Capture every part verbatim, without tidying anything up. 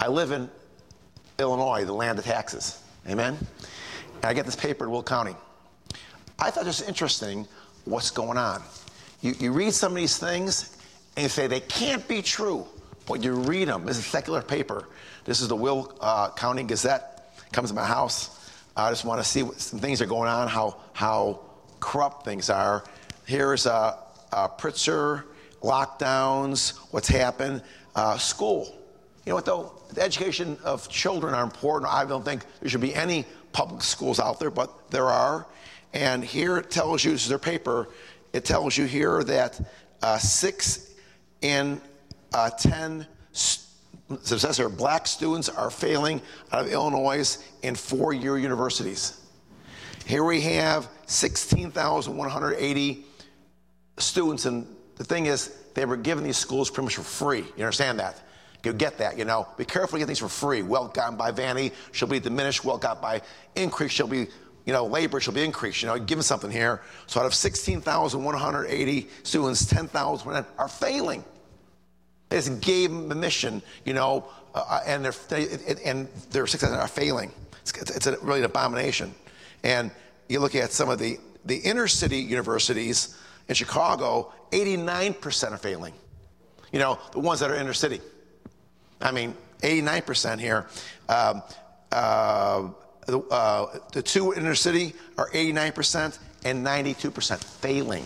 I live in Illinois, the land of taxes. Amen? And I get this paper in Will County. I thought it was interesting what's going on. You, you read some of these things, and you say they can't be true. But you read them. This is a secular paper. This is the Will uh, County Gazette. It comes to my house. I just want to see what some things are going on, how how corrupt things are. Here's uh, uh, Pritzker, lockdowns, what's happened. Uh, school. You know what, though? The education of children are important. I don't think there should be any public schools out there, but there are. And here it tells you, this is their paper, it tells you here that uh, six in uh, ten so it says here, black students are failing out of Illinois in four-year universities. Here we have sixteen thousand one hundred eighty students, and the thing is, they were given these schools pretty much for free. You understand that? You get that, you know. Be careful to get things for free. Well gotten by vanity shall be diminished. Well got by increase shall be, you know, labor shall be increased. You know, give them something here. So out of sixteen thousand one hundred eighty students, ten thousand are failing. They just gave them the mission, you know, uh, and they're they, and their six thousand are failing. It's, it's a, really an abomination. And you look at some of the the inner city universities in Chicago, eighty-nine percent are failing. You know, the ones that are inner city. I mean, eighty-nine percent here. Um, uh, the, uh, the two inner city are eighty-nine percent and ninety-two percent failing.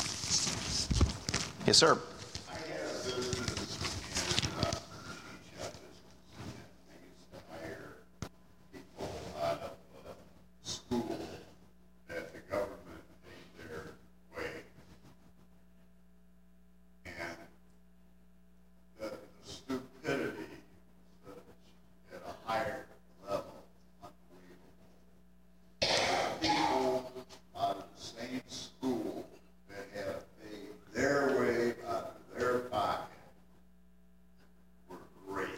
Yes, sir. I have a business in uh, I used to hire people out of uh, school that the government paid their way. And the, the stupidity at a higher level, unbelievable. People out of the same school that have paid their way out of their pocket were great.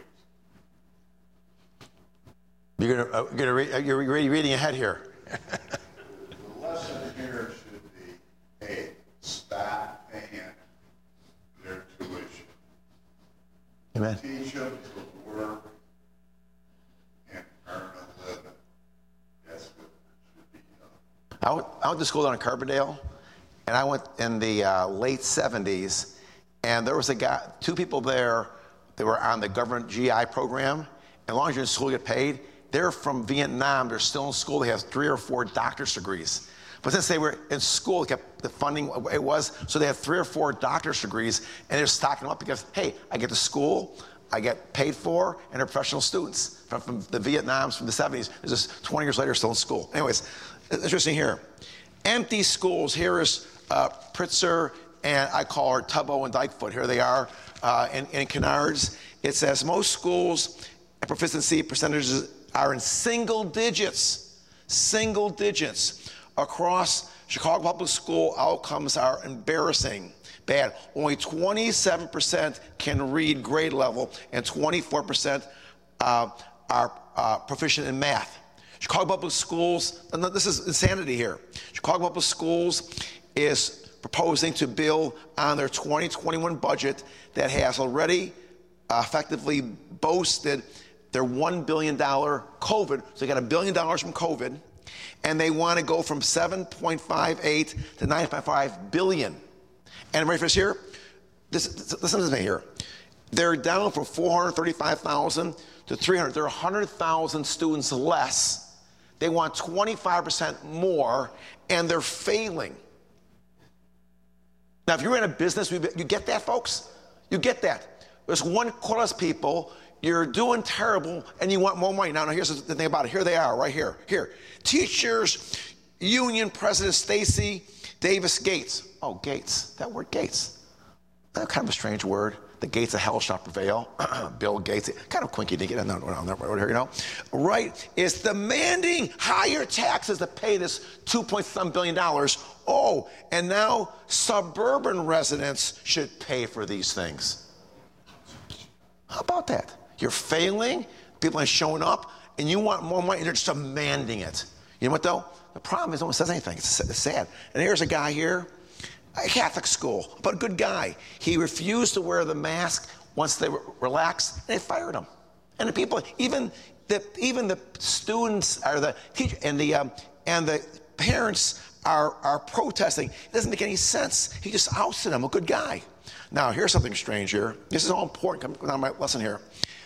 You're gonna, uh, you're, gonna re- you're re- reading ahead here. The lesson here should be, hey, stop paying their tuition. Amen. Teach them to work and earn a living. That's what should be done. I went, I went to school down in Carbondale, and I went in the uh, late seventies, and there was a guy, two people there that were on the government G I program. As long as you're in school, you get paid. They're from Vietnam. They're still in school. They have three or four doctor's degrees. But since they were in school, they kept the funding what it was, so they have three or four doctor's degrees, and they're stocking them up because, hey, I get to school, I get paid for, and they're professional students from, from the Vietnams from the seventies. This is twenty years later, still in school. Anyways, interesting here. Empty schools. Here is uh, Pritzker, and I call her Tubbo and Dykefoot. Here they are uh, in, in Kennards. It says most schools proficiency percentages are in single digits, single digits. Across Chicago public school, outcomes are embarrassing, bad. Only twenty-seven percent can read grade level, and twenty-four percent uh, are uh, proficient in math. Chicago public schools, and this is insanity here. Chicago public schools is proposing to build on their twenty twenty-one budget that has already uh, effectively boasted their one billion dollars COVID. So they got a billion dollars from COVID, and they want to go from seven point five eight to nine point five billion. And ready for this here? This, this, listen to me here. They're down from four hundred thirty-five thousand to three hundred. There are one hundred thousand students less. They want twenty-five percent more, and they're failing. Now, if you're in a business, you get that, folks? You get that. There's one quarter people. You're doing terrible, and you want more money. Now, now, here's the thing about it. Here they are, right here. Here. Teachers Union President Stacy Davis Gates. Oh, Gates. That word Gates. That's kind of a strange word. The gates of hell shall prevail. Bill Gates. Kind of quinky dinky. No, no, no, no, right here, you know. Right is demanding higher taxes to pay this two point seven billion dollars. Oh, and now suburban residents should pay for these things. How about that? You're failing, people aren't showing up, and you want more money, and they're just demanding it. You know what, though? The problem is no one says anything. It's, it's sad. And here's a guy here, a Catholic school, but a good guy. He refused to wear the mask once they were relaxed, and they fired him. And the people, even the even the students or the teacher and the um, and the parents are are protesting. It doesn't make any sense. He just ousted him, a good guy. Now here's something strange here. This is all important. Come on, my lesson here.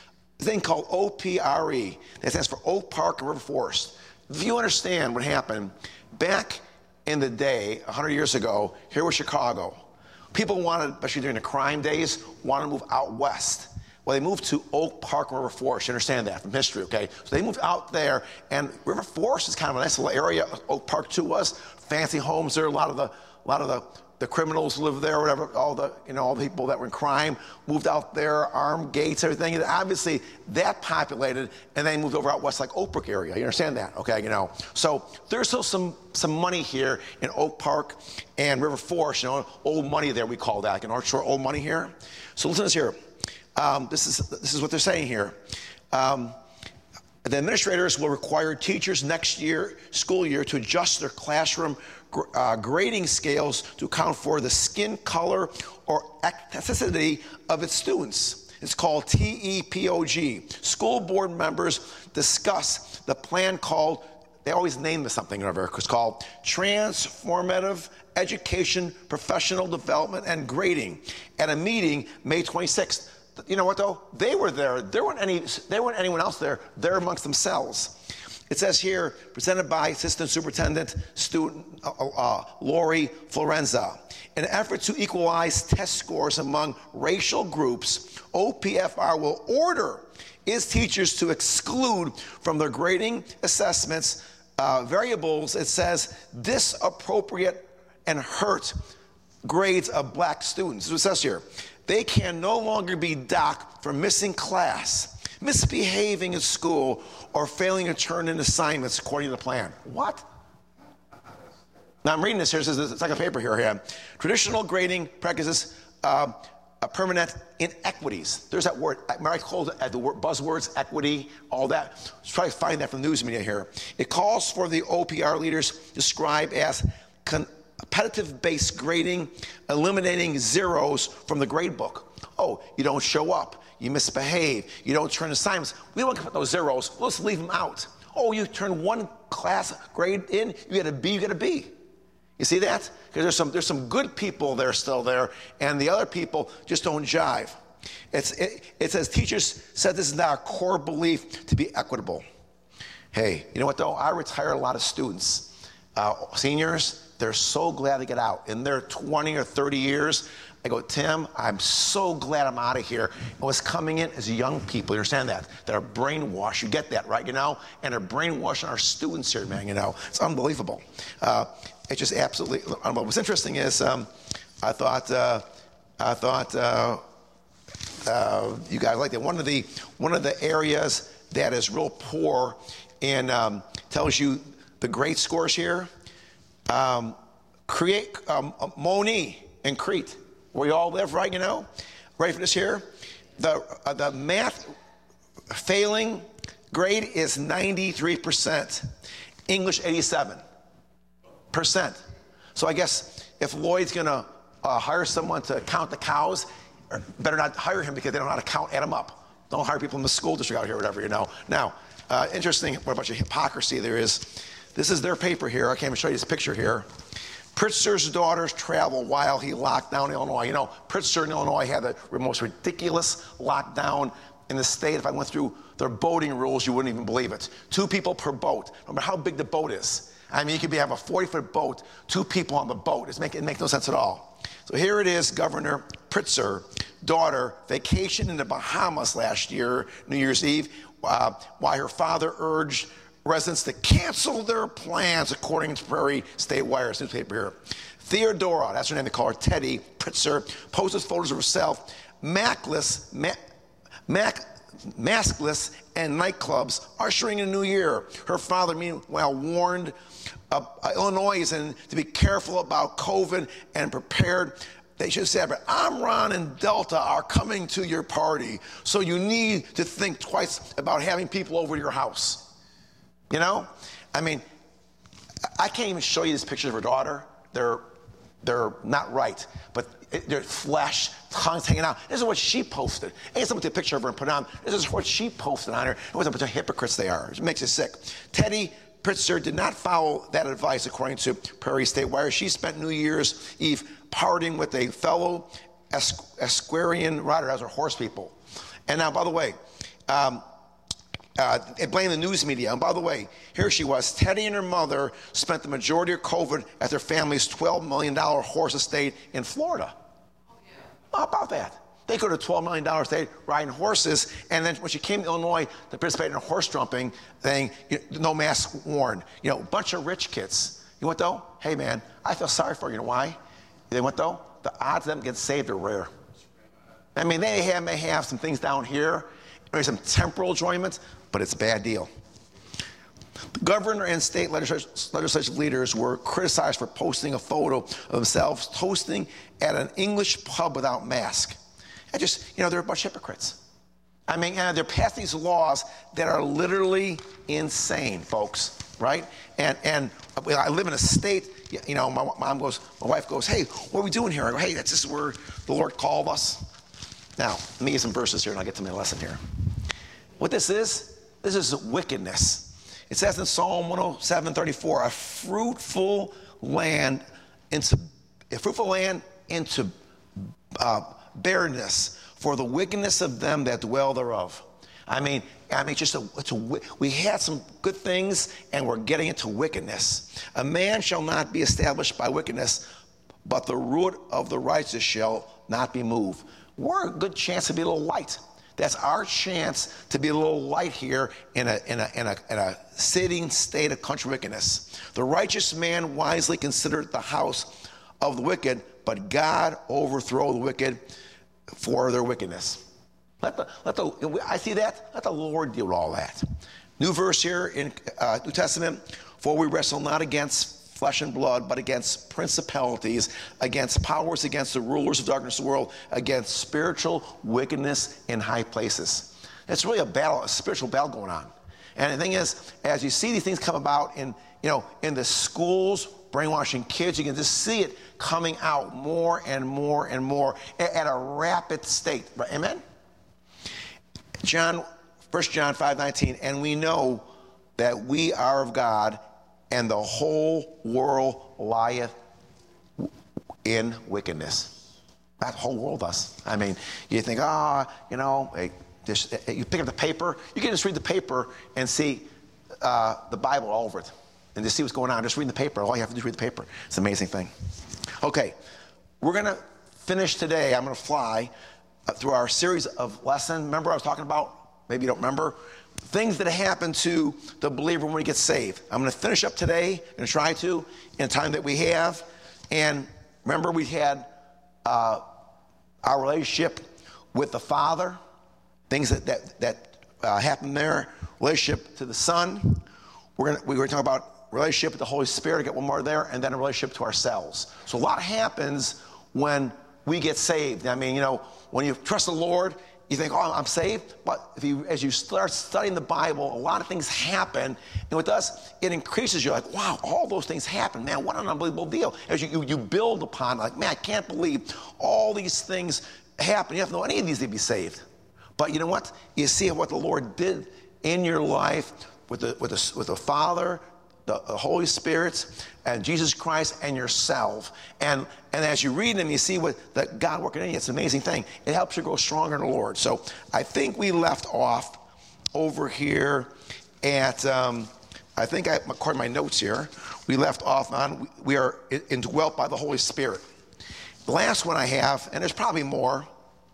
A thing called O P R E. That stands for Oak Park and River Forest. If you understand what happened back in the day, one hundred years ago, here was Chicago. People wanted, especially during the crime days, wanted to move out west. Well, they moved to Oak Park and River Forest. You understand that from history, okay? So they moved out there, and River Forest is kind of a nice little area. Oak Park too was. Fancy homes there. A lot of the, a lot of the, the criminals lived there, whatever. All the, you know, all the people that were in crime moved out there, armed gates, everything. And obviously, that populated, and they moved over out west, like Oak Brook area. You understand that, okay? You know, so there's still some some money here in Oak Park and River Forest. You know, old money there we call that, like in North Shore, old money here. So listen to this here. Um, this is this is what they're saying here. Um, the administrators will require teachers next year, school year, to adjust their classroom gr- uh, grading scales to account for the skin color or ethnicity of its students. It's called T E P O G. School board members discuss the plan called, they always name this something or other, it's called Transformative Education, Professional Development, and Grading at a meeting May twenty-sixth. You know what though? They were there. There weren't any. There weren't anyone else there. They're amongst themselves. It says here, presented by Assistant Superintendent Student uh, uh, Lori Florenza. In an effort to equalize test scores among racial groups, O P F R will order its teachers to exclude from their grading assessments uh, variables. It says disappropriate and hurt grades of black students. This is what it says here. They can no longer be docked for missing class, misbehaving in school, or failing to turn in assignments according to the plan. What? Now I'm reading this here. It says it's like a paper here. here. Traditional grading practices uh, a permanent inequities. There's that word. I called it the word buzzwords, equity, all that. Let's try to find that from the news media here. It calls for the O P R leaders described as con- competitive-based grading, eliminating zeros from the grade book. Oh, you don't show up, you misbehave, you don't turn assignments. We don't want to put those zeros. Let's leave them out. Oh, you turn one class grade in, you get a B, you get a B. You see that? Because there's some there's some good people there still there, and the other people just don't jive. It's it, it says teachers said this is not a core belief to be equitable. Hey, you know what though? I retired a lot of students, uh, seniors. They're so glad to get out. In their twenty or thirty years, I go, Tim, I'm so glad I'm out of here. And what's coming in is young people, you understand that? That are brainwashed. You get that, right? You know? And they're brainwashing our students here, man, you know? It's unbelievable. Uh, it's just absolutely unbelievable. What's interesting is um, I thought, uh, I thought uh, uh, you guys like that. One of the, one of the areas that is real poor and um, tells you the grade scores here, Um, create um, Moni in Crete, where you all live, right? You know, ready for this here? The uh, the math failing grade is ninety-three percent, English eighty-seven percent. So I guess if Lloyd's gonna uh, hire someone to count the cows, better not hire him because they don't know how to count, add them up. Don't hire people in the school district out here, whatever, you know. Now, uh, interesting, what a bunch of hypocrisy there is. This is their paper here. I can't even show you this picture here. Pritzker's daughters travel while he locked down Illinois. You know, Pritzker in Illinois had the most ridiculous lockdown in the state. If I went through their boating rules, you wouldn't even believe it. Two people per boat, no matter how big the boat is. I mean, you could be, have a forty-foot boat, two people on the boat. It's make, it makes no sense at all. So here it is, Governor Pritzker, daughter, vacation in the Bahamas last year, New Year's Eve, uh, while her father urged residents to cancel their plans, according to Prairie State Wire's newspaper here. Theodora, that's her name, they call her Teddy Pritzker, posted photos of herself, macless, ma- mac, maskless, and nightclubs, ushering in a new year. Her father, meanwhile, warned uh, uh, Illinoisans to be careful about COVID and prepared. They should say, but Omron and Delta are coming to your party, so you need to think twice about having people over to your house. You know, I mean, I can't even show you these pictures of her daughter. They're they're not right, but it, their flesh, tongues hanging out. This is what she posted. And someone took a picture of her and put it on. This is what she posted on her. It was a bunch of hypocrites they are. It makes you sick. Teddy Pritzker did not follow that advice, according to Prairie State Wire. She spent New Year's Eve partying with a fellow Equestrian rider, as are horse people. And now, by the way, um, uh, they blame the news media. And by the way, here she was. Teddy and her mother spent the majority of COVID at their family's twelve million dollar horse estate in Florida. Oh, yeah. How about that? They go to twelve million dollar estate riding horses, and then when she came to Illinois to participate in a horse jumping thing, you know, no mask worn. You know, a bunch of rich kids. You know what though? Hey man, I feel sorry for you. You know why? You know what though? The odds of them getting saved are rare. I mean, they have, may have some things down here, maybe some temporal enjoyment, but it's a bad deal. The governor and state legislative, legislative leaders were criticized for posting a photo of themselves toasting at an English pub without mask. And just, you know, they're a bunch of hypocrites. I mean, uh, they're passing these laws that are literally insane, folks, right? And and I live in a state, you know, my mom goes, my wife goes, hey, what are we doing here? I go, hey, that's just where the Lord called us. Now, let me get some verses here and I'll get to my lesson here. What this is, this is wickedness. It says in Psalm one oh seven, thirty-four, a fruitful land into, a fruitful land into uh, barrenness for the wickedness of them that dwell thereof. I mean, I mean, just a, it's a, we had some good things and we're getting into wickedness. A man shall not be established by wickedness, but the root of the righteous shall not be moved. We're a good chance to be a little light. That's our chance to be a little light here in a, in a, in a, in a sitting state of country wickedness. The righteous man wisely considered the house of the wicked, but God overthrow the wicked for their wickedness. Let the, let the, I see that. Let the Lord deal with all that. New verse here in uh, New Testament. For we wrestle not against flesh and blood, but against principalities, against powers, against the rulers of darkness of the world, against spiritual wickedness in high places. It's really a battle, a spiritual battle going on. And the thing is, as you see these things come about in, you know, in the schools, brainwashing kids, you can just see it coming out more and more and more at a rapid state. Amen? John, First John five nineteen, and we know that we are of God, and the whole world lieth in wickedness. That whole world does. I mean, you think, ah, oh, you know, hey, just, you pick up the paper, you can just read the paper and see uh, the Bible all over it. And just see what's going on. Just read the paper. All you have to do is read the paper. It's an amazing thing. Okay, we're going to finish today. I'm going to fly uh, through our series of lessons. Remember I was talking about, maybe you don't remember, things that happen to the believer when he gets saved. I'm going to finish up today and try to in the time that we have. And remember, we had uh, our relationship with the Father, things that that, that uh, happen there, relationship to the Son. We're going to, we were talking about relationship with the Holy Spirit. I get one more there, and then a relationship to ourselves. So a lot happens when we get saved. I mean, you know, when you trust the Lord, you think, oh, I'm saved. But if you, as you start studying the Bible, a lot of things happen. And with us, it increases. You're like, wow, all those things happen. Man, what an unbelievable deal. As you, you, you build upon, like, man, I can't believe all these things happen. You have to know any of these to be saved. But you know what? You see what the Lord did in your life with the, with the, with the Father, the, the Holy Spirit, and Jesus Christ, and yourself. And and as you read them, you see what that God working in you. It's an amazing thing. It helps you grow stronger in the Lord. So I think we left off over here at, um, I think, I, according to my notes here, we left off on, we are indwelt by the Holy Spirit. The last one I have, and there's probably more,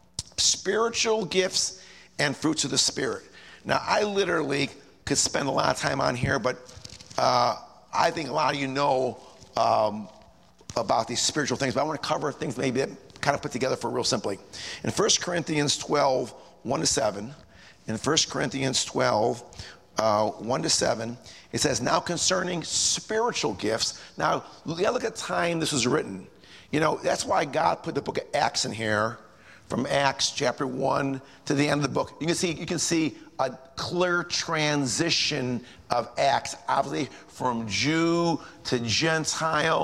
spiritual gifts and fruits of the Spirit. Now, I literally could spend a lot of time on here, but uh, I think a lot of you know um, about these spiritual things, but I want to cover things maybe that kind of put together for real simply. In First Corinthians twelve, one to seven, in First Corinthians twelve, uh, one to seven, it says, now concerning spiritual gifts. Now, you gotta look at the time this was written. You know, that's why God put the book of Acts in here, from Acts chapter one to the end of the book. You can see, you can see a clear transition of Acts, obviously from Jew to Gentile,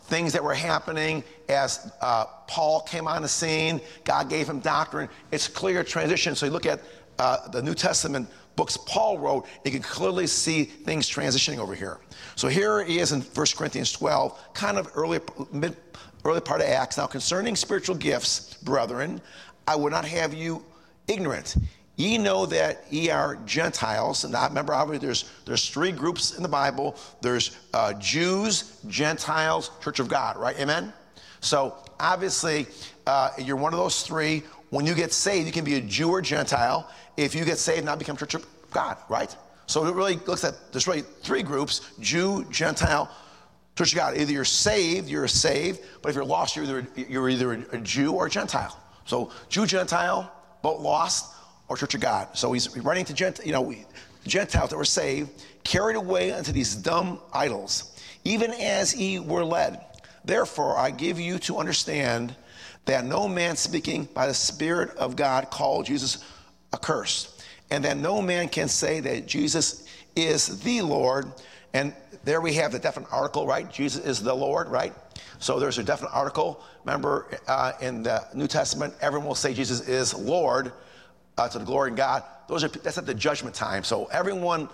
things that were happening as uh, Paul came on the scene. God gave him doctrine. It's a clear transition. So you look at uh, the New Testament books Paul wrote, you can clearly see things transitioning over here. So here he is in First Corinthians twelve, kind of early, mid, early part of Acts. Now, concerning spiritual gifts, brethren, I would not have you ignorant. Ye know that ye are Gentiles. And I remember, obviously, there's, there's three groups in the Bible. There's uh, Jews, Gentiles, Church of God, right? Amen? So, obviously, uh, you're one of those three. When you get saved, you can be a Jew or Gentile. If you get saved, now become Church of God, right? So it really looks at, there's really three groups: Jew, Gentile, Church of God. Either you're saved, you're saved, but if you're lost, you're either, you're either a Jew or a Gentile. So Jew, Gentile, both lost, or Church of God. So he's writing to Gent, you know, we, Gentiles that were saved, carried away unto these dumb idols, even as ye were led. Therefore I give you to understand that no man speaking by the Spirit of God called Jesus accursed, and that no man can say that Jesus is the Lord. And there we have the definite article, right? Jesus is the Lord, right? So there's a definite article. Remember, uh, in the New Testament, everyone will say Jesus is Lord, uh, to the glory of God. Those are, that's at the judgment time. So everyone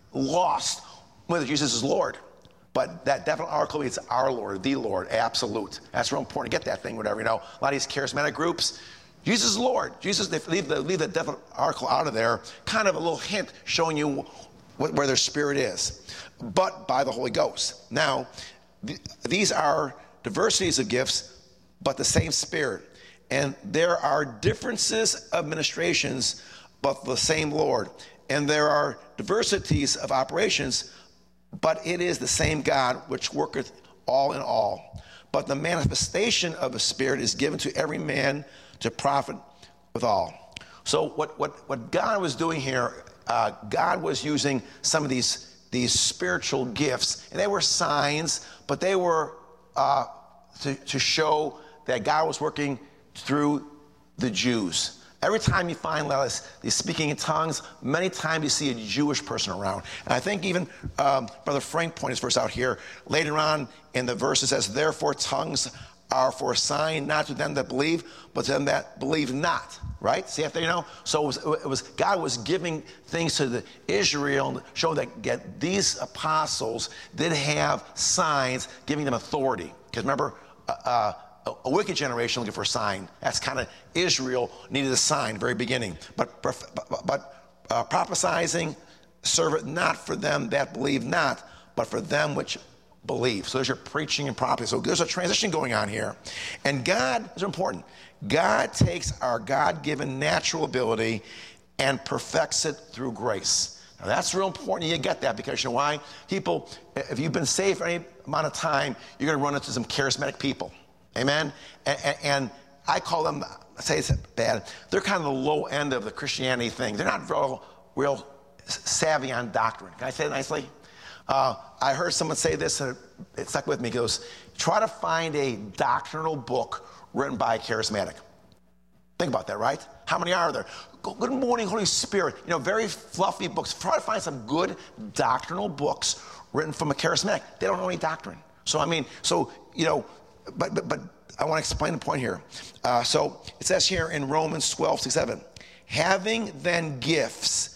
lost whether Jesus is Lord. But that definite article means our Lord, the Lord, absolute. That's real important to get that thing, whatever, you know. A lot of these charismatic groups, Jesus is Lord. Jesus, they leave the, leave the definite article out of there, kind of a little hint showing you what, where their spirit is, but by the Holy Ghost. Now, th- these are diversities of gifts, but the same Spirit. And there are differences of ministrations, but the same Lord. And there are diversities of operations, but it is the same God which worketh all in all. But the manifestation of the Spirit is given to every man to profit withal. So what, what, what God was doing here, uh, God was using some of these, these spiritual gifts, and they were signs, but they were uh, to, to show that God was working through the Jews. Every time you find these speaking in tongues, many times you see a Jewish person around. And I think even um, Brother Frank pointed this verse out here. Later on in the verse it says, therefore tongues are for a sign, not to them that believe, but to them that believe not. Right? See after you know? So it was, it was God was giving things to the Israel, showing that get, these apostles did have signs, giving them authority. Because remember, uh, uh, a wicked generation looking for a sign. That's kind of Israel needed a sign, very beginning. But but, but uh, prophesizing, serve it not for them that believe not, but for them which believe. So there's your preaching and prophecy. So there's a transition going on here. And God is important. God takes our God-given natural ability and perfects it through grace. Now that's real important. You get that because you know why? People, if you've been saved for any amount of time, you're going to run into some charismatic people. Amen? And, and I call them, I say it's bad, they're kind of the low end of the Christianity thing. They're not real, real savvy on doctrine. Can I say it nicely? Uh, I heard someone say this, and it stuck with me. He goes, try to find a doctrinal book written by a charismatic. Think about that, right? How many are there? Good morning, Holy Spirit. You know, very fluffy books. Try to find some good doctrinal books written from a charismatic. They don't know any doctrine. So, I mean, so, you know, But, but but I want to explain the point here. Uh, so it says here in Romans twelve, six, seven, having then gifts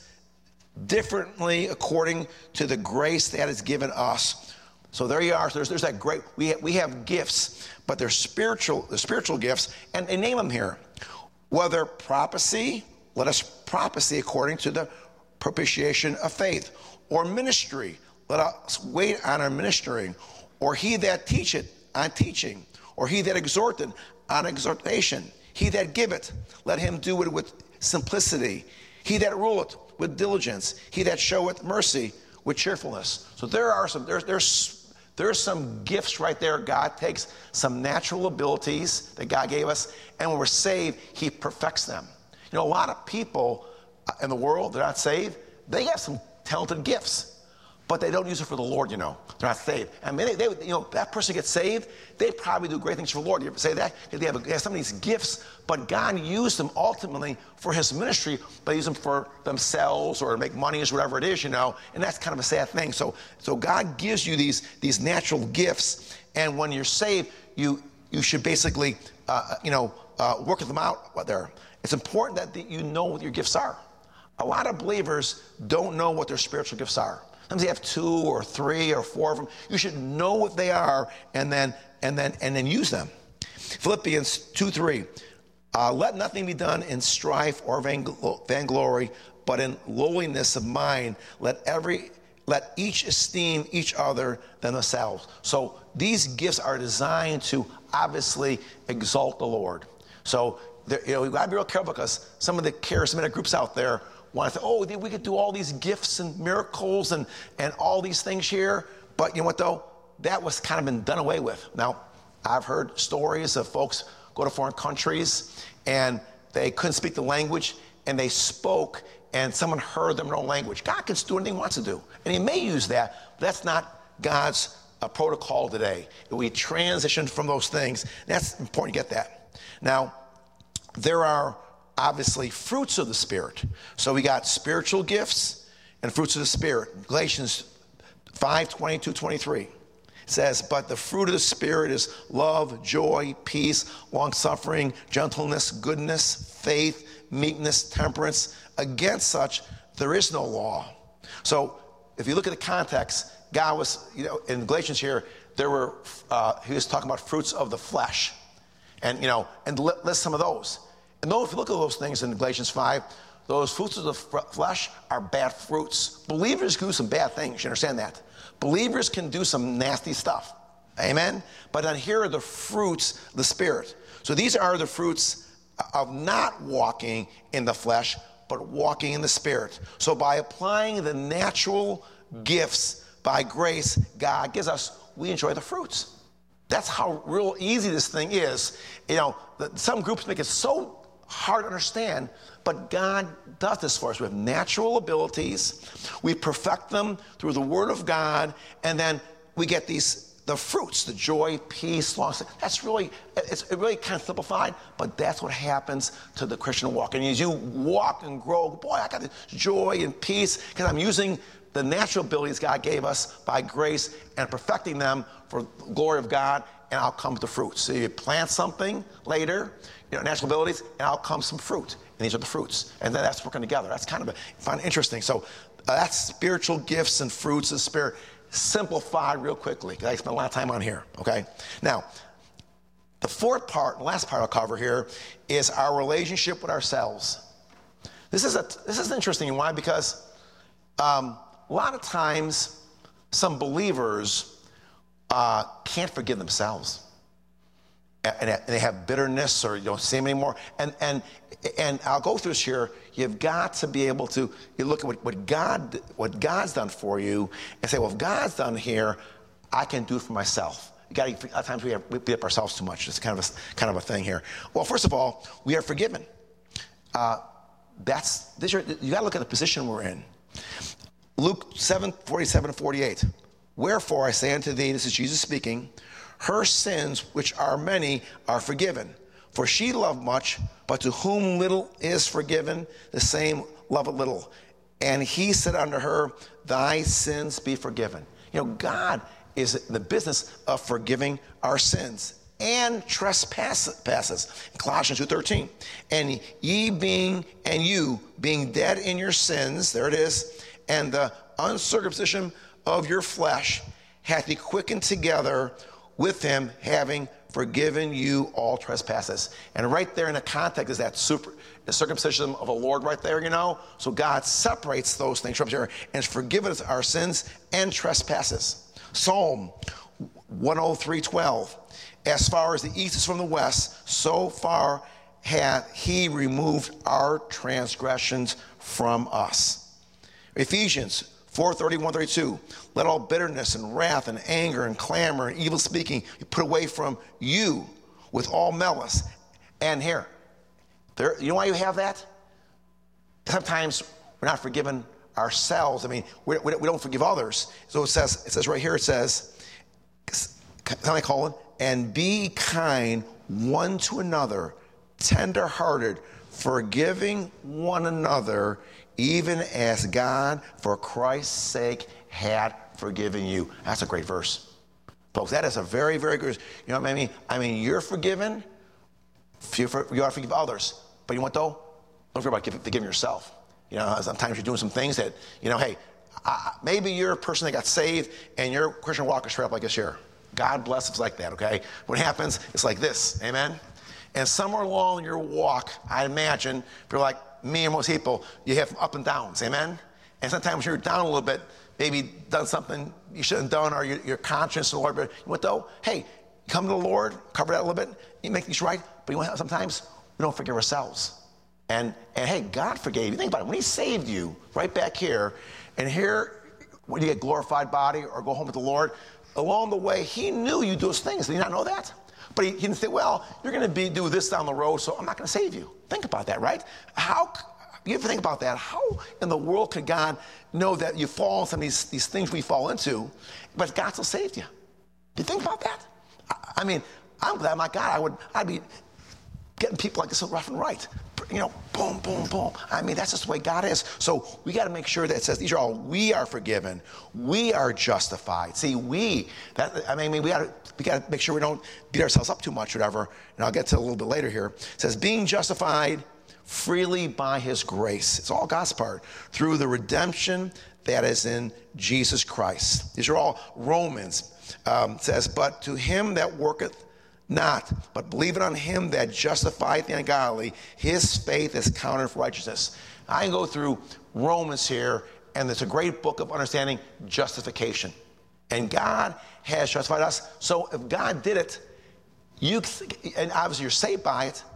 differently according to the grace that is given us. So there you are. So there's, there's that great, we have, we have gifts, but they're spiritual, the spiritual gifts, and they name them here. Whether prophecy, let us prophecy according to the propitiation of faith, or ministry, let us wait on our ministering, or he that teacheth, on teaching, or he that exhorteth on exhortation. He that giveth, let him do it with simplicity. He that ruleth with diligence. He that showeth mercy with cheerfulness. So there are some, there's, there's, there's some gifts right there. God takes some natural abilities that God gave us, and when we're saved, he perfects them. You know, a lot of people in the world, they're not saved, they have some talented gifts. but they don't use it for the Lord, you know. They're not saved. I mean, they, they, you know, that person gets saved, they probably do great things for the Lord. You ever say that? They have, they have some of these gifts, but God used them ultimately for his ministry, but use them for themselves or to make money or whatever it is, you know, and that's kind of a sad thing. So, so God gives you these, these natural gifts, and when you're saved, you, you should basically, uh, you know, uh, work them out there. It's important that the, you know what your gifts are. A lot of believers don't know what their spiritual gifts are. Sometimes they have two or three or four of them. You should know what they are and then and then and then use them. Philippians two three. Uh, Let nothing be done in strife or vainglory, but in lowliness of mind. Let every let each esteem each other than themselves. So these gifts are designed to obviously exalt the Lord. So you know, we've got to be real careful because some of the charismatic groups out there want to say, oh, we could do all these gifts and miracles and, and all these things here. But you know what, though? That was kind of been done away with. Now, I've heard stories of folks go to foreign countries and they couldn't speak the language and they spoke and someone heard them in their own language. God can do anything he wants to do. And he may use that, but that's not God's uh, protocol today. We transition from those things. That's important to get that. Now, there are obviously fruits of the Spirit. So we got spiritual gifts and fruits of the Spirit. Galatians five twenty-two twenty-three says, but the fruit of the Spirit is love, joy, peace, long-suffering, gentleness, goodness, faith, meekness, temperance. Against such there is no law. So if you look at the context, God was, you know, in Galatians here, there were, uh, he was talking about fruits of the flesh. And, you know, and list some of those. And though if you look at those things in Galatians five, those fruits of the flesh are bad fruits. Believers do some bad things. You understand that? Believers can do some nasty stuff. Amen? But then here are the fruits of the Spirit. So these are the fruits of not walking in the flesh, but walking in the Spirit. So by applying the natural gifts by grace God gives us, we enjoy the fruits. That's how real easy this thing is. You know, some groups make it so hard to understand, but God does this for us. We have natural abilities. We perfect them through the Word of God, and then we get these, the fruits, the joy, peace, long. That's really, it's really kind of simplified, but that's what happens to the Christian walk. And as you walk and grow, boy, I got this joy and peace because I'm using the natural abilities God gave us by grace and perfecting them for the glory of God, and out comes the fruits. So you plant something later, you know, natural abilities, and out comes some fruit. And these are the fruits. And then that's working together. That's kind of, a, I find it interesting. So uh, that's spiritual gifts and fruits of the Spirit. Simplified real quickly, because I spent a lot of time on here, okay? Now, the fourth part, the last part I'll cover here, is our relationship with ourselves. This is, a, this is interesting. Why? Because um, a lot of times, some believers uh, can't forgive themselves. And, and they have bitterness or you don't see them anymore. And, and, and I'll go through this here. You've got to be able to you look at what, what, God, what God's done for you and say, well, if God's done here, I can do it for myself. You got to, a lot of times we, have, we beat up ourselves too much. It's kind of a, kind of a thing here. Well, first of all, we are forgiven. Uh, that's this. You got to look at the position we're in. Luke seven forty-seven and forty-eight. Wherefore I say unto thee, this is Jesus speaking, her sins, which are many, are forgiven. For she loved much, but to whom little is forgiven, the same loveth little. And he said unto her, thy sins be forgiven. You know, God is in the business of forgiving our sins and trespasses. Colossians two thirteen. And ye being, and you being dead in your sins, there it is, and the uncircumcision of your flesh hath he quickened together with him, having forgiven you all trespasses. And right there in the context is that super, the circumcision of the Lord right there, you know. So God separates those things from here and has forgiven us our sins and trespasses. Psalm one oh three twelve. As far as the east is from the west, so far hath he removed our transgressions from us. Ephesians four thirty-one thirty-two. Let all bitterness and wrath and anger and clamor and evil speaking be put away from you with all malice. And here, there, you know why you have that? Sometimes we're not forgiven ourselves. I mean, we, we, we don't forgive others. So it says, it says right here, it says, semicolon, and be kind one to another, tender-hearted, forgiving one another, even as God, for Christ's sake, had forgiven you. That's a great verse. Folks, that is a very, very good, you know what I mean? I mean, you're forgiven, you ought to forgive others. But you know what, though? Don't forget about forgiving yourself. You know, sometimes you're doing some things that, you know, hey, uh, maybe you're a person that got saved and your Christian walk is straight up like this here. God bless, it's like that, okay? What happens, it's like this, amen? And somewhere along your walk, I imagine, if you're like me and most people, you have up and downs, amen? And sometimes you're down a little bit, maybe done something you shouldn't have done, or your, your conscience, the Lord, but you know what though? Hey, come to the Lord, cover that a little bit, you make things right, but you know what, sometimes we don't forgive ourselves. And, and hey, God forgave you. Think about it. When he saved you, right back here, and here, when you get glorified body or go home with the Lord, along the way, he knew you do those things. Did he not know that? But he, he didn't say, well, you're going to be do this down the road, so I'm not going to save you. Think about that, right? How, you ever think about that? How in the world could God know that you fall into some of these, these things we fall into, but God still saved you? Do you think about that? I, I mean, I'm glad, my God, I would, I'd be getting people like this so rough and right. You know, boom, boom, boom. I mean, that's just the way God is. So we got to make sure that it says, these are all, we are forgiven. We are justified. See, we, that, I mean, we got to we got to make sure we don't beat ourselves up too much, whatever. And I'll get to it a little bit later here. It says, being justified freely by his grace. It's all God's part. Through the redemption that is in Jesus Christ. These are all Romans. Um, it says, but to him that worketh not, but believing on him that justifieth the ungodly, his faith is counted for righteousness. I can go through Romans here, and it's a great book of understanding justification. And God has justified us. So if God did it, you and obviously you're saved by it.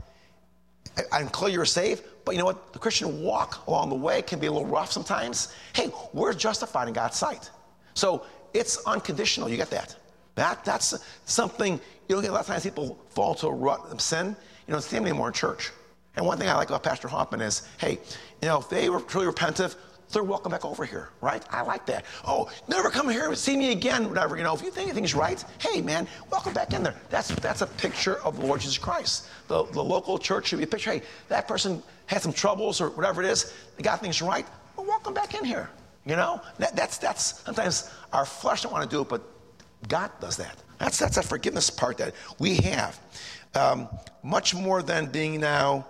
I'm clear you're saved, but you know what? The Christian walk along the way can be a little rough sometimes. Hey, we're justified in God's sight. So it's unconditional. You get that? That that's something, you don't get a lot of times people fall to a rut of sin. You don't see them anymore in church. And one thing I like about Pastor Hoffman is, hey, you know, if they were truly repentant, they're welcome back over here, right? I like that. Oh, never come here, see me again, whatever. You know, if you think anything's right, hey, man, welcome back in there. That's that's a picture of the Lord Jesus Christ. The, the local church should be a picture. Hey, that person had some troubles or whatever it is. They got things right. Well, welcome back in here. You know, that, that's that's sometimes our flesh don't want to do it, but God does that. That's that's a forgiveness part that we have. Um, much more than being now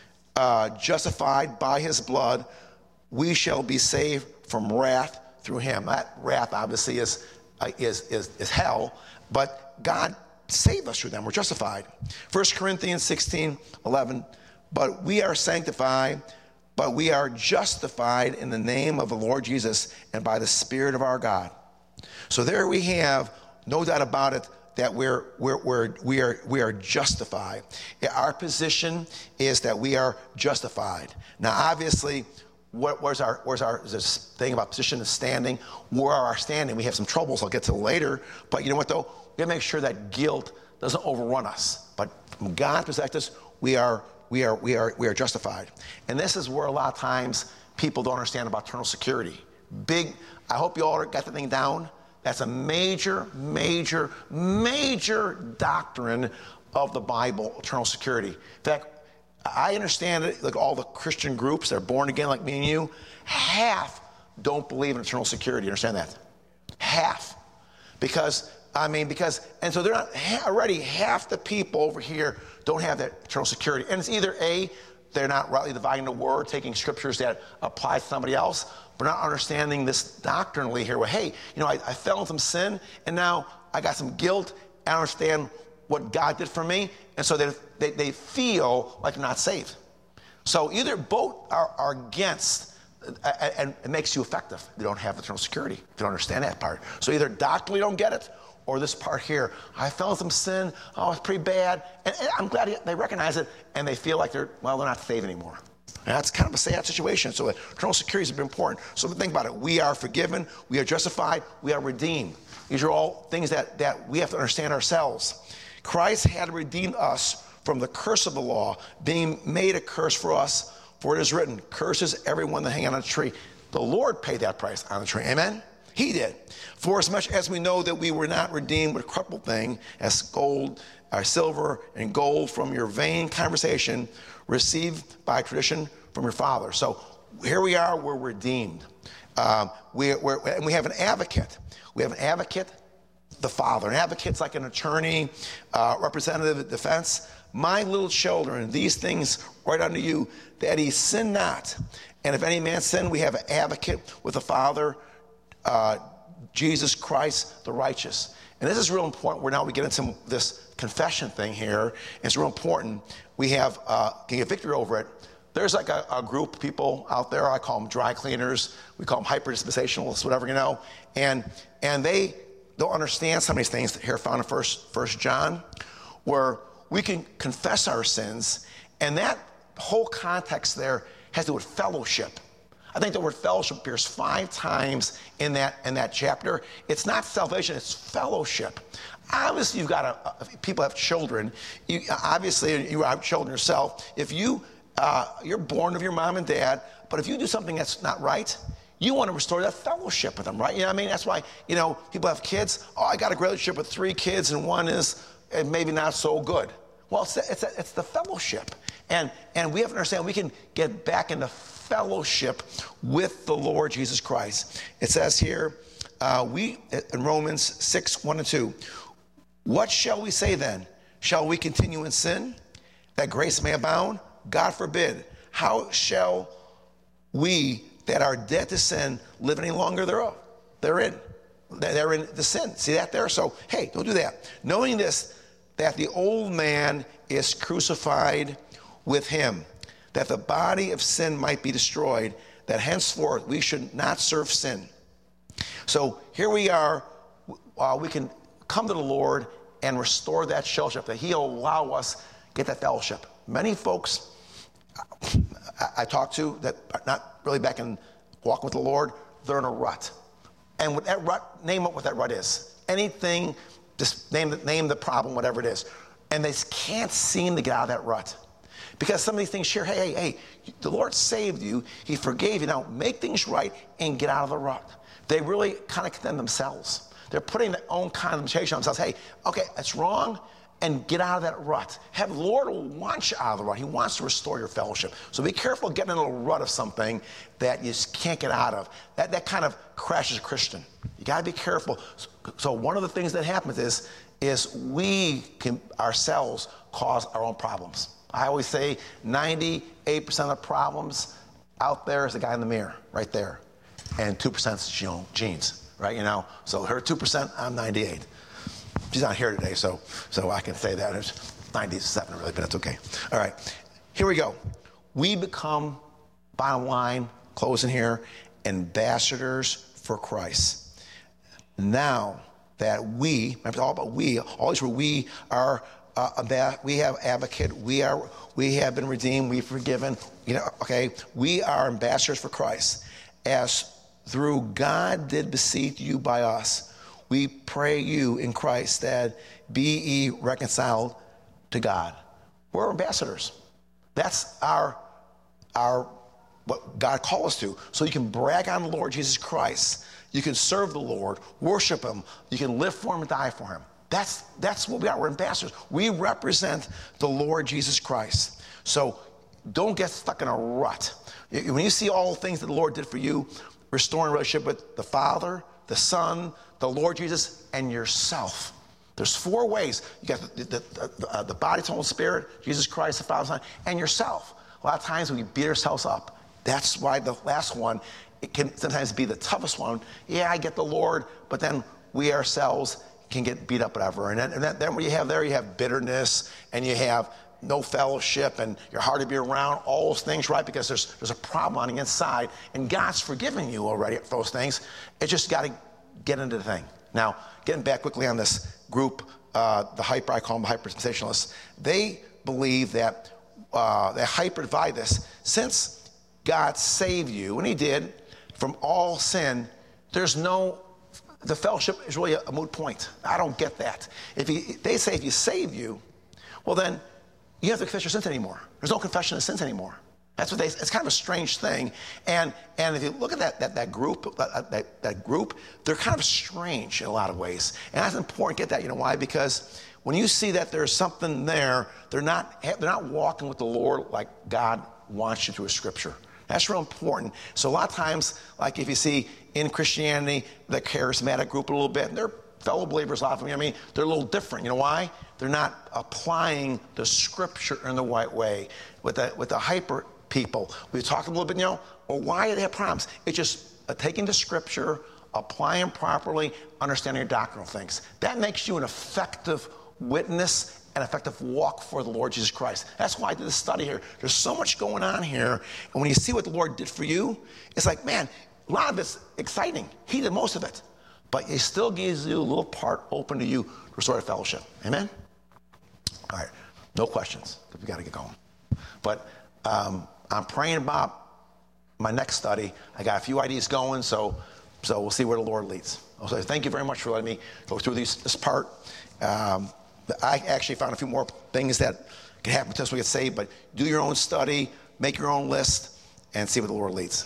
uh, justified by his blood, we shall be saved from wrath through him. That wrath obviously is, uh, is, is, is hell, but God saved us through them. We're justified. First Corinthians sixteen eleven, but we are sanctified, but we are justified in the name of the Lord Jesus and by the Spirit of our God. So there we have, no doubt about it, that we're, we're, we're, we, are, we are justified. Our position is that we are justified. Now, obviously, what, where's our, where's our this thing about position and standing? Where are our standing? We have some troubles I'll get to later. But you know what, though? We got to make sure that guilt doesn't overrun us. But from God's perspective, we are, we, are, we, are, we are justified. And this is where a lot of times people don't understand about eternal security. Big, I hope you all got the thing down. That's a major, major, major doctrine of the Bible, eternal security. In fact, I understand it, like all the Christian groups that are born again like me and you, half don't believe in eternal security. You understand that? Half. Because, I mean, because, and so they're not, already half the people over here don't have that eternal security. And it's either A, they're not rightly dividing the word, taking scriptures that apply to somebody else, but not understanding this doctrinally here. Well, hey, you know, I, I fell into some sin, and now I got some guilt. I understand what God did for me, and so they, they, they feel like they're not saved. So either both are, are against, uh, and it makes you effective. They don't have eternal security. If you don't understand that part. So either doctrinally don't get it, or this part here, I fell into some sin, oh, it's pretty bad. And, and I'm glad they recognize it, and they feel like they're, well, they're not saved anymore. And that's kind of a sad situation. So eternal security is important. So think about it. We are forgiven. We are justified. We are redeemed. These are all things that, that we have to understand ourselves. Christ had redeemed us from the curse of the law, being made a curse for us. For it is written, curses everyone that hang on a tree. The Lord paid that price on the tree. Amen? He did. For as much as we know that we were not redeemed with a corruptible thing, as gold, or silver, and gold from your vain conversation, received by tradition from your father. So here we are, we're redeemed. Um, we, we're, and we have an advocate. We have an advocate, the Father. An advocate's like an attorney, uh, representative of defense. My little children, these things write unto you, that he sin not. And if any man sin, we have an advocate with the Father, uh, Jesus Christ, the righteous. And this is real important. We're now we get into this confession thing here. It's real important. We have uh, can get victory over it. There's like a, a group of people out there. I call them dry cleaners. We call them hyper-dispensationalists, whatever, you know. And and they don't understand some of these things here found in First First John, where we can confess our sins, and that whole context there has to do with fellowship. I think the word fellowship appears five times in that in that chapter. It's not salvation; it's fellowship. Obviously, you've got a, a people have children. You, obviously, you have children yourself. If you uh, you're born of your mom and dad, but if you do something that's not right, you want to restore that fellowship with them, right? You know what I mean? That's why, you know, people have kids. Oh, I got a great relationship with three kids, and one is and maybe not so good. Well, it's it's, it's the fellowship, and and we have to understand we can get back into fellowship with the Lord Jesus Christ. It says here, uh, we in Romans six, one and two, what shall we say then? Shall we continue in sin, that grace may abound? God forbid. How shall we that are dead to sin live any longer thereof? They're in. They're in the sin. See that there? So, hey, don't do that. Knowing this, that the old man is crucified with him, that the body of sin might be destroyed, that henceforth we should not serve sin. So here we are. Uh, we can come to the Lord and restore that fellowship, that he'll allow us get that fellowship. Many folks I, I talk to that are not really back in walking with the Lord, they're in a rut. And with that rut, name what that rut is. Anything, just name the, name the problem, whatever it is. And they can't seem to get out of that rut. Because some of these things share, hey, hey, hey, the Lord saved you. He forgave you. Now make things right and get out of the rut. They really kind of condemn themselves. They're putting their own condemnation on themselves. Hey, okay, that's wrong, and get out of that rut. Have the Lord will want you out of the rut. He wants to restore your fellowship. So be careful getting in a rut of something that you just can't get out of. That, that kind of crashes a Christian. You got to be careful. So, so one of the things that happens is, is we can ourselves cause our own problems. I always say ninety-eight percent of the problems out there is the guy in the mirror, right there. And two percent is, you know, genes, right? You know, so her two percent, I'm ninety-eight. She's not here today, so so I can say that. It's ninety-seven, really, but that's okay. All right, here we go. We become, bottom line, closing here, ambassadors for Christ. Now that we, remember all about we, always where we are, uh, we have advocate, we are, we have been redeemed, we've forgiven, you know, okay? We are ambassadors for Christ. As through God did beseech you by us, we pray you in Christ that be ye reconciled to God. We're ambassadors. That's our, our what God called us to. So you can brag on the Lord Jesus Christ. You can serve the Lord, worship him. You can live for him and die for him. That's, that's what we are. We're ambassadors. We represent the Lord Jesus Christ. So don't get stuck in a rut. When you see all the things that the Lord did for you, restoring relationship with the Father, the Son, the Lord Jesus, and yourself. There's four ways. You got the, the, the, uh, the body, soul, and spirit, Jesus Christ, the Father, Son, and yourself. A lot of times we beat ourselves up. That's why the last one, it can sometimes be the toughest one. Yeah, I get the Lord, but then we ourselves can get beat up, whatever. And then, and then, then what you have there, you have bitterness, and you have no fellowship, and you're hard to be around, all those things, right? Because there's there's a problem on the inside, and God's forgiven you already for those things. It's just got to get into the thing. Now, getting back quickly on this group, uh, the hyper, I call them hyper-dispensationalists, they believe that, uh, they hyper-divide this. Since God saved you, and he did, from all sin, there's no, the fellowship is really a, a moot point. I don't get that. If he, they say if he saved you, well then, you don't have to confess your sins anymore. There's no confession of sins anymore. That's what they, it's kind of a strange thing. And and if you look at that that, that group, that, that, that group, they're kind of strange in a lot of ways. And that's important to get that. You know why? Because when you see that there's something there, they're not they're not walking with the Lord like God wants you to a scripture. That's real important. So a lot of times, like if you see in Christianity, the charismatic group a little bit, they're fellow believers, a lot of them, you know what I mean? They're a little different. You know why? They're not applying the scripture in the right way. With the, with the hyper people, we talked a little bit, you know, well, why do they have problems? It's just uh, taking the scripture, applying properly, understanding your doctrinal things. That makes you an effective witness, an effective walk for the Lord Jesus Christ. That's why I did this study here. There's so much going on here. And when you see what the Lord did for you, it's like, man, a lot of it's exciting. He did most of it. But he still gives you a little part open to you to restore the fellowship. Amen? All right. No questions, because we got to get going. But um, I'm praying about my next study. I got a few ideas going, so so we'll see where the Lord leads. So thank you very much for letting me go through these, this part. Um, I actually found a few more things that can happen until we get saved, but do your own study, make your own list, and see what the Lord leads.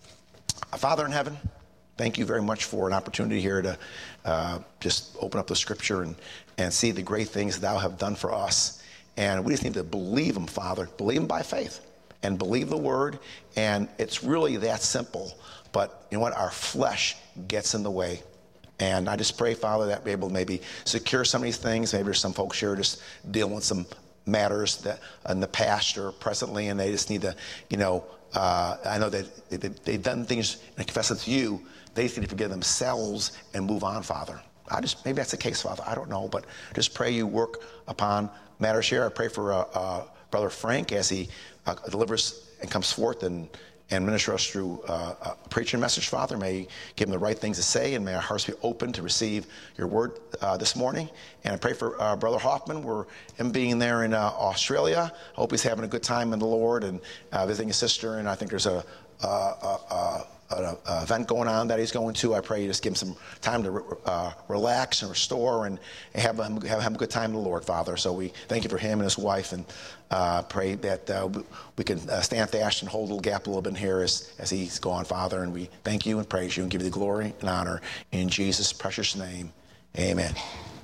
Our Father in heaven, thank you very much for an opportunity here to uh, just open up the scripture and, and see the great things thou have done for us. And we just need to believe them, Father. Believe them by faith and believe the word. And it's really that simple. But you know what? Our flesh gets in the way. And I just pray, Father, that we're able to maybe secure some of these things. Maybe there's some folks here just dealing with some matters that in the past or presently, and they just need to, you know, uh, I know that they, they, they've done things and confess it to you. They just need to forgive themselves and move on, Father. I just, maybe that's the case, Father. I don't know, but just pray you work upon matters here. I pray for uh, uh, Brother Frank as he uh, delivers and comes forth and, and minister us through uh, a preaching message, Father. May you give him the right things to say, and may our hearts be open to receive your word uh, this morning. And I pray for uh, Brother Hoffman. We're him being there in uh, Australia. I hope he's having a good time in the Lord and uh, visiting his sister. And I think there's a, a, a, a an event going on that he's going to. I pray you just give him some time to uh, relax and restore and have him, have him a good time in the Lord, Father. So we thank you for him and his wife, and uh, pray that uh, we can uh, stand fast and hold a little gap a little bit here as, as he's gone, Father. And we thank you and praise you and give you the glory and honor in Jesus' precious name. Amen.